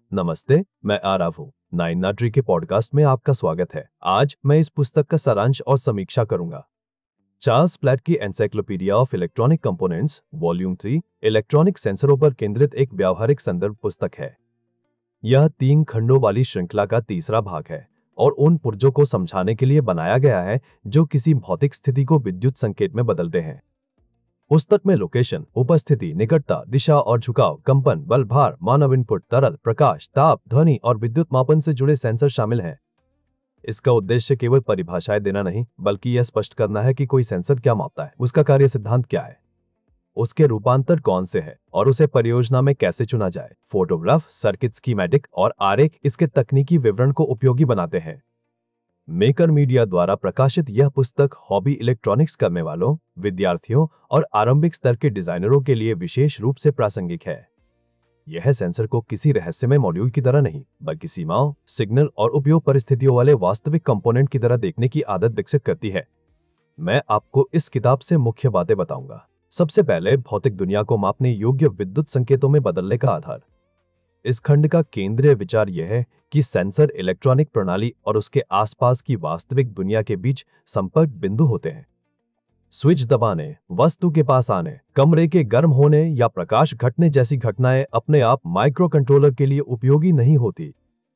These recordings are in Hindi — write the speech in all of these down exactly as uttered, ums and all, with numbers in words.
नमस्ते, मैं आरव हूँ। नाइन नाट्री के पॉडकास्ट में आपका स्वागत है। आज मैं इस पुस्तक का सारांश और समीक्षा करूंगा। चार्ल्स प्लैट की encyclopedia of electronic components volume three electronic सेंसरों पर केंद्रित एक व्यावहारिक संदर्भ पुस्तक है। यह तीन खंडों वाली श्रृंखला का तीसरा भाग है और उन पुर्जों को समझाने के लिए बनाया गया है जो किसी भौतिक स्थिति को विद्युत संकेत में बदलते हैं। पुस्तक में लोकेशन, उपस्थिति, निकटता, दिशा और झुकाव, कंपन, बल, भार, मानव इनपुट, तरल, प्रकाश, ताप, ध्वनि और विद्युत मापन से जुड़े सेंसर शामिल हैं। इसका उद्देश्य केवल परिभाषाएं देना नहीं, बल्कि यह स्पष्ट करना है कि कोई सेंसर क्या मापता है, उसका कार्य सिद्धांत क्या है, उसके रूपांतर कौन से हैं और उसे परियोजना में कैसे चुना जाए। फोटोग्राफ, सर्किट स्कीमेटिक और आरेख इसके तकनीकी विवरण को उपयोगी बनाते हैं। मेकर मीडिया द्वारा प्रकाशित यह पुस्तक हॉबी इलेक्ट्रॉनिक्स करने वालों, विद्यार्थियों और आरंभिक स्तर के डिजाइनरों के लिए विशेष रूप से प्रासंगिक है। यह सेंसर को किसी रहस्यमय मॉड्यूल की तरह नहीं, बल्कि सीमाओं, सिग्नल और उपयोग परिस्थितियों वाले वास्तविक कंपोनेंट की तरह देखने की आदत विकसित करती है। मैं आपको इस किताब से मुख्य बातें बताऊंगा। सबसे पहले, भौतिक दुनिया को मापने योग्य विद्युत संकेतों में बदलने का आधार। इस खंड का केंद्रीय विचार यह है कि सेंसर इलेक्ट्रॉनिक प्रणाली और उसके आसपास की वास्तविक दुनिया के बीच संपर्क बिंदु होते हैं। स्विच दबाने, वस्तु के पास आने, कमरे के गर्म होने या प्रकाश घटने जैसी घटनाएं अपने आप माइक्रो कंट्रोलर के लिए उपयोगी नहीं होती।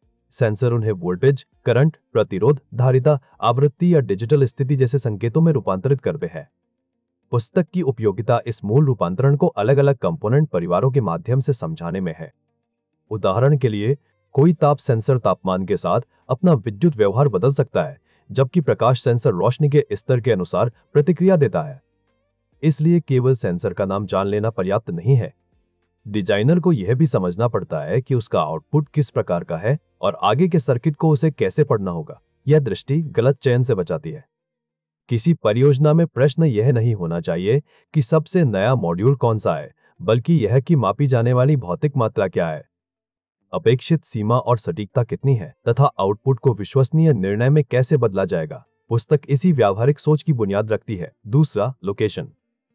सेंसर उन्हें वोल्टेज, करंट, प्रतिरोध, धारिता, आवृत्ति या डिजिटल स्थिति जैसे संकेतों में रूपांतरित करते हैं। पुस्तक की उपयोगिता इस मूल रूपांतरण को अलग अलग कंपोनेंट परिवारों के माध्यम से समझाने में है। उदाहरण के लिए, कोई ताप सेंसर तापमान के साथ अपना विद्युत व्यवहार बदल सकता है, जबकि प्रकाश सेंसर रोशनी के स्तर के अनुसार प्रतिक्रिया देता है। इसलिए केवल सेंसर का नाम जान लेना पर्याप्त नहीं है। डिजाइनर को यह भी समझना पड़ता है कि उसका आउटपुट किस प्रकार का है और आगे के सर्किट को उसे कैसे पढ़ना होगा। यह दृष्टि गलत चयन से बचाती है। किसी परियोजना में प्रश्न यह नहीं होना चाहिए कि सबसे नया मॉड्यूल कौन सा है, बल्कि यह कि मापी जाने वाली भौतिक मात्रा क्या है, अपेक्षित सीमा और सटीकता कितनी है तथा आउटपुट को विश्वसनीय निर्णय में कैसे बदला जाएगा। पुस्तक इसी व्यावहारिक सोच की बुनियाद रखती है। दूसरा, लोकेशन।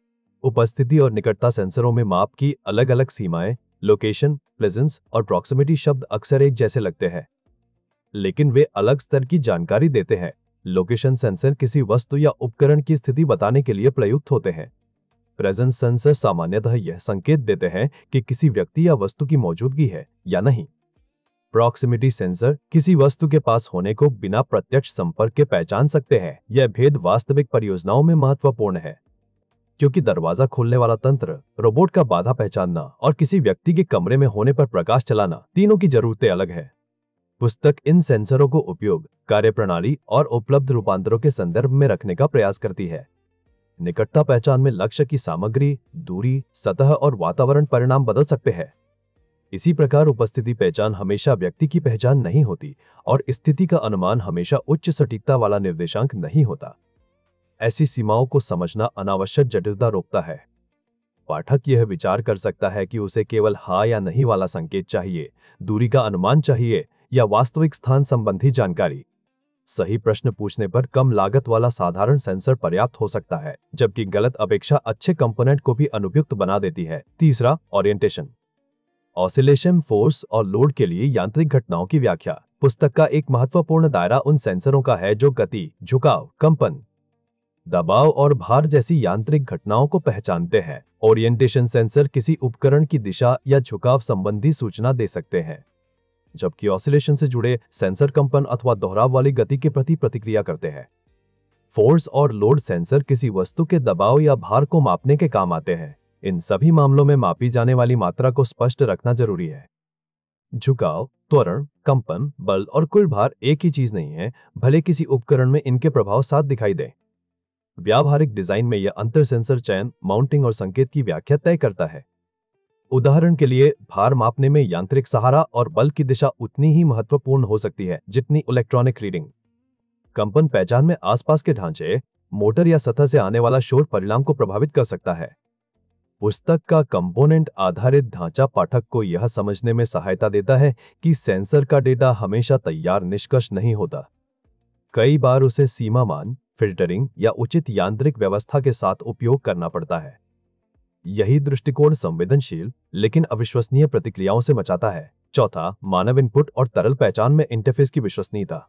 उपस्थिति और निकटता सेंसरों में माप की अलग अलग सीमाएं, लोकेशन, प्रेजेंस और प्रॉक्सिमिटी शब्द अक्सर एक जैसे लगते हैं, लेकिन वे अलग स्तर की जानकारी देते हैं। लोकेशन सेंसर किसी वस्तु या उपकरण की स्थिति बताने के लिए प्रयुक्त होते हैं। प्रेजेंस सेंसर सामान्यतः यह संकेत देते हैं कि किसी व्यक्ति या वस्तु की मौजूदगी है या नहीं। प्रॉक्सिमिटी सेंसर किसी वस्तु के पास होने को बिना प्रत्यक्ष संपर्क के पहचान सकते हैं। यह भेद वास्तविक परियोजनाओं में महत्वपूर्ण है, क्योंकि दरवाजा खोलने वाला तंत्र, रोबोट का बाधा पहचानना और किसी व्यक्ति के कमरे में होने पर प्रकाश चलाना, तीनों की जरूरतें अलग है। पुस्तक इन सेंसरों को उपयोग, कार्यप्रणाली और उपलब्ध रूपांतरों के संदर्भ में रखने का प्रयास करती है। निकटता पहचान में लक्ष्य की सामग्री, दूरी, सतह और वातावरण परिणाम बदल सकते हैं। इसी प्रकार उपस्थिति पहचान हमेशा व्यक्ति की पहचान नहीं होती और स्थिति का अनुमान हमेशा उच्च सटीकता वाला निर्देशांक नहीं होता। ऐसी सीमाओं को समझना अनावश्यक जटिलता रोकता है। पाठक यह विचार कर सकता है कि उसे केवल हाँ या नहीं वाला संकेत चाहिए, दूरी का अनुमान चाहिए या वास्तविक स्थान संबंधी जानकारी। सही प्रश्न पूछने पर कम लागत वाला साधारण सेंसर पर्याप्त हो सकता है, जबकि गलत अपेक्षा अच्छे कंपोनेंट को भी अनुपयुक्त बना देती है। तीसरा, ओरिएंटेशन। ऑसिलेशन, फोर्स और लोड के लिए यांत्रिक घटनाओं की व्याख्या। पुस्तक का एक महत्वपूर्ण दायरा उन सेंसरों का है जो गति, झुकाव, कंपन, दबाव और भार जैसी यांत्रिक घटनाओं को पहचानते हैं। ओरिएंटेशन सेंसर किसी उपकरण की दिशा या झुकाव संबंधी सूचना दे सकते हैं, जबकि ऑसिलेशन से जुड़े सेंसर कंपन अथवा दोहराव वाली गति के प्रति प्रतिक्रिया करते हैं। फोर्स और लोड सेंसर किसी वस्तु के दबाव या भार को मापने के काम आते हैं। इन सभी मामलों में मापी जाने वाली मात्रा को स्पष्ट रखना जरूरी है। झुकाव, त्वरण, कंपन, बल और कुल भार एक ही चीज नहीं है, भले किसी उपकरण में इनके प्रभाव साथ दिखाई दें। व्यावहारिक डिजाइन में यह अंतर सेंसर चयन, माउंटिंग और संकेत की व्याख्या तय करता है। उदाहरण के लिए, भार मापने में यांत्रिक सहारा और बल की दिशा उतनी ही महत्वपूर्ण हो सकती है जितनी इलेक्ट्रॉनिक रीडिंग। कंपन पहचान में आसपास के ढांचे, मोटर या सतह से आने वाला शोर परिणाम को प्रभावित कर सकता है। पुस्तक का कंपोनेंट आधारित ढांचा पाठक को यह समझने में सहायता देता है कि सेंसर का डेटा हमेशा तैयार निष्कर्ष नहीं होता। कई बार उसे सीमा मान, फिल्टरिंग या उचित यांत्रिक व्यवस्था के साथ उपयोग करना पड़ता है। यही दृष्टिकोण संवेदनशील लेकिन अविश्वसनीय प्रतिक्रियाओं से बचाता है। चौथा, मानव इनपुट और तरल पहचान में इंटरफेस की विश्वसनीयता।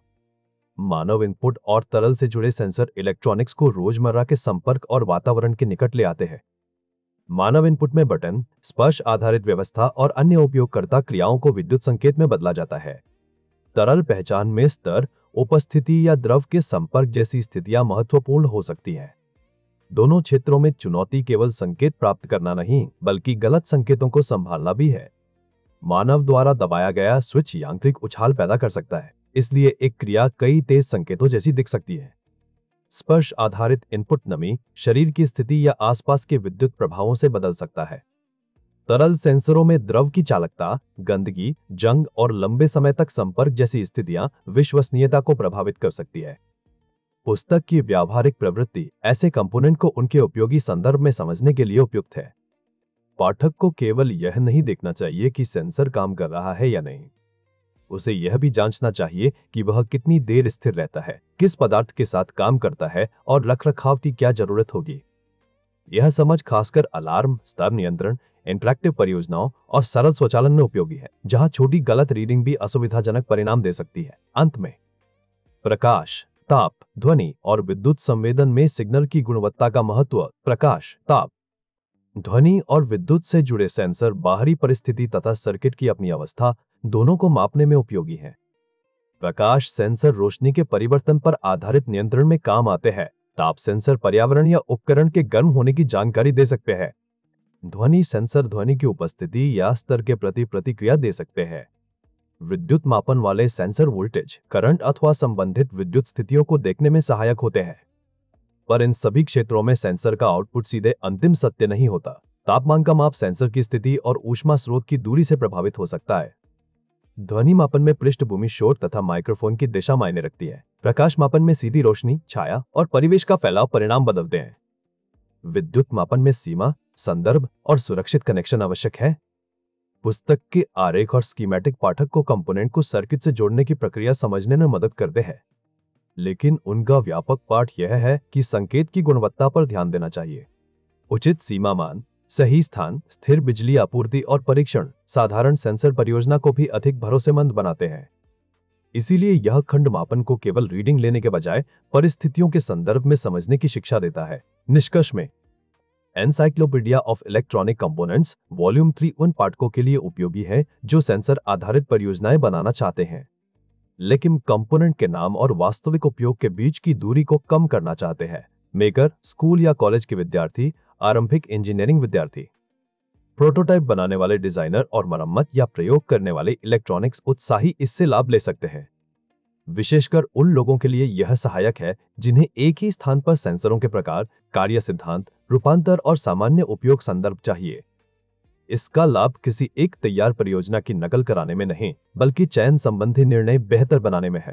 मानव इनपुट और तरल से जुड़े सेंसर इलेक्ट्रॉनिक्स को रोजमर्रा के संपर्क और वातावरण के निकट ले आते हैं। मानव इनपुट में बटन, स्पर्श आधारित व्यवस्था और अन्य उपयोगकर्ता क्रियाओं को विद्युत संकेत में बदला जाता है। तरल पहचान में स्तर, उपस्थिति या द्रव के संपर्क जैसी स्थितियां महत्वपूर्ण हो सकती हैं। दोनों क्षेत्रों में चुनौती केवल संकेत प्राप्त करना नहीं, बल्कि गलत संकेतों को संभालना भी है। मानव द्वारा दबाया गया स्विच यांत्रिक उछाल पैदा कर सकता है, इसलिए एक क्रिया कई तेज संकेतों जैसी दिख सकती है। स्पर्श आधारित इनपुट नमी, शरीर की स्थिति या आसपास के विद्युत प्रभावों से बदल सकता है। तरल सेंसरों में द्रव की चालकता, गंदगी, जंग और लंबे समय तक संपर्क जैसी स्थितियां विश्वसनीयता को प्रभावित कर सकती है। पुस्तक की व्यावहारिक प्रवृत्ति ऐसे कंपोनेंट को उनके उपयोगी संदर्भ में समझने के लिए उपयुक्त है। पाठक को केवल यह नहीं देखना चाहिए कि सेंसर काम कर रहा है या नहीं, उसे यह भी जांचना चाहिए कि वह कितनी देर स्थिर रहता है, किस पदार्थ के साथ काम करता है और रखरखाव की क्या जरूरत होगी। यह समझ खासकर अलार्म, स्तर नियंत्रण, इंटरैक्टिव परियोजनाओं और सरल स्वचालन में उपयोगी है, जहां छोटी गलत रीडिंग भी असुविधाजनक परिणाम दे सकती है। अंत में, प्रकाश, ताप, ध्वनि और विद्युत संवेदन में सिग्नल की गुणवत्ता का महत्व। प्रकाश, ताप, ध्वनि और विद्युत से जुड़े सेंसर बाहरी परिस्थिति तथा सर्किट की अपनी अवस्था दोनों को मापने में उपयोगी हैं। प्रकाश सेंसर रोशनी के परिवर्तन पर आधारित नियंत्रण में काम आते हैं। ताप सेंसर पर्यावरण या उपकरण के गर्म होने की जानकारी दे सकते हैं। ध्वनि सेंसर ध्वनि की उपस्थिति या स्तर के प्रति प्रतिक्रिया दे सकते हैं। विद्युत मापन वाले सेंसर वोल्टेज, करंट अथवा संबंधित विद्युत स्थितियों को देखने में सहायक होते हैं। पर इन सभी क्षेत्रों में सेंसर का आउटपुट सीधे अंतिम सत्य नहीं होता। तापमान का माप सेंसर की स्थिति और ऊष्मा स्रोत की दूरी से प्रभावित हो सकता है। ध्वनि मापन में पृष्ठभूमि शोर तथा माइक्रोफोन की दिशा मायने रखती है। प्रकाश मापन में सीधी रोशनी, छाया और परिवेश का फैलाव परिणाम बदलते हैं। विद्युत मापन में सीमा, संदर्भ और सुरक्षित कनेक्शन आवश्यक है। पुस्तक के आरेख और स्कीमेटिक पाठक को कंपोनेंट को सर्किट से जोड़ने की प्रक्रिया समझने में मदद करते हैं, लेकिन उनका व्यापक पाठ यह है कि संकेत की गुणवत्ता पर ध्यान देना चाहिए। उचित सीमा मान, सही स्थान, स्थिर बिजली आपूर्ति और परीक्षण साधारण सेंसर परियोजना को भी अधिक भरोसेमंद बनाते हैं। इसीलिए यह खंड मापन को केवल रीडिंग लेने के बजाय परिस्थितियों के संदर्भ में समझने की शिक्षा देता है। निष्कर्ष में, encyclopedia of electronic components volume three उन पाठकों के लिए उपयोगी है जो सेंसर आधारित परियोजनाएं बनाना चाहते हैं, लेकिन कंपोनेंट के नाम और वास्तविक उपयोग के बीच की दूरी को कम करना चाहते हैं। मेकर, स्कूल या कॉलेज के विद्यार्थी, आरंभिक इंजीनियरिंग विद्यार्थी, प्रोटोटाइप बनाने वाले डिजाइनर और मरम्मत या प्रयोग करने वाले इलेक्ट्रॉनिक्स उत्साही इससे लाभ ले सकते हैं। विशेषकर उन लोगों के लिए यह सहायक है जिन्हें एक ही स्थान पर सेंसरों के प्रकार, कार्य सिद्धांत, रूपांतर और सामान्य उपयोग संदर्भ चाहिए। इसका लाभ किसी एक तैयार परियोजना की नकल कराने में नहीं, बल्कि चयन संबंधी निर्णय बेहतर बनाने में है।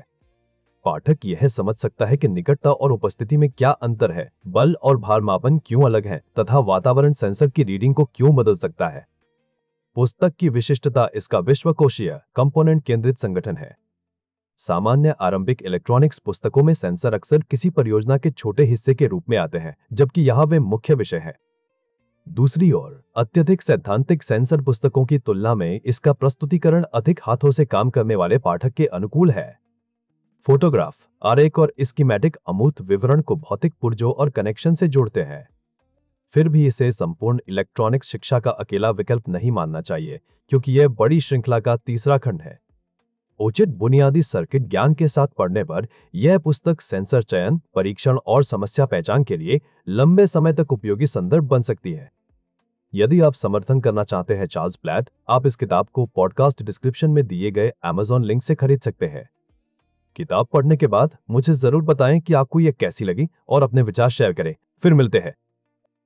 पाठक यह समझ सकता है कि निकटता और उपस्थिति में क्या अंतर है, बल और भार मापन क्यों अलग हैं, तथा वातावरण सेंसर की रीडिंग को क्यों बदल सकता है। पुस्तक की विशिष्टता इसका विश्वकोशीय, कंपोनेंट केंद्रित संगठन है। सामान्य आरंभिक इलेक्ट्रॉनिक्स पुस्तकों में सेंसर अक्सर किसी परियोजना के छोटे हिस्से के रूप में आते हैं, जबकि यहाँ वे मुख्य विषय है। दूसरी ओर, अत्यधिक सैद्धांतिक सेंसर पुस्तकों की तुलना में इसका प्रस्तुतिकरण अधिक हाथों से काम करने वाले पाठक के अनुकूल है। फोटोग्राफ, आरेख और स्कीमेटिक अमूर्त विवरण को भौतिक पुर्जों और कनेक्शन से जोड़ते हैं। फिर भी इसे संपूर्ण इलेक्ट्रॉनिक्स शिक्षा का अकेला विकल्प नहीं मानना चाहिए, क्योंकि यह बड़ी श्रृंखला का तीसरा खंड है। उचित बुनियादी सर्किट ज्ञान के साथ पढ़ने पर यह पुस्तक सेंसर चयन, परीक्षण और समस्या पहचान के लिए लंबे समय तक उपयोगी संदर्भ बन सकती है। यदि आप समर्थन करना चाहते हैं चार्ल्स प्लैट, आप इस किताब को पॉडकास्ट डिस्क्रिप्शन में दिए गए अमेज़न लिंक से खरीद सकते हैं। किताब पढ़ने के बाद मुझे जरूर बताएं कि आपको यह कैसी लगी और अपने विचार शेयर करें। फिर मिलते हैं।